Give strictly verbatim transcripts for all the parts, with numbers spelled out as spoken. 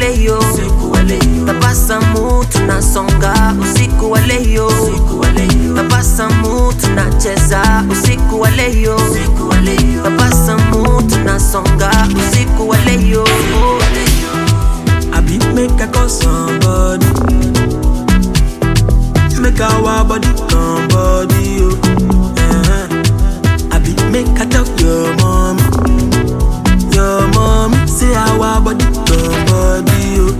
leo, tabasamu tunasonga usiku wa leo, tabasamu tunacheza usiku wa leo, tabasamu tunasonga usiku wa leo. I be make I call somebody, make our body come body, oh. Uh-huh. I be make I talk your mom, your mom say our body come body, oh.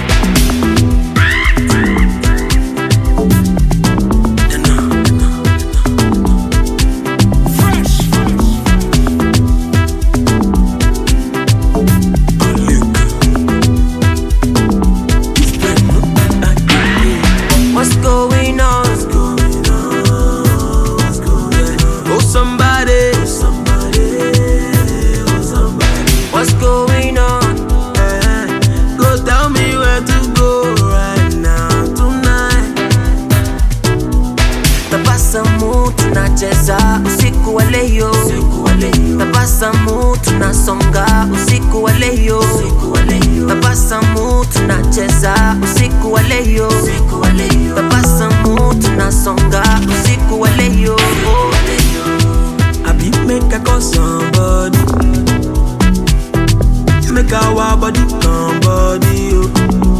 What's going on? What's going on? What's going on? Oh somebody, oh somebody, oh somebody. What's going on? Eh, go tell me where to go right now tonight. Tabasamu tunacheza usiku wa leo, tabasamu tunasonga usiku wa leo, tabasamu tunacheza usiku wa leo, tabasamu tunasonga usiku wa leo. I be make I call somebody, make our body come body, oh.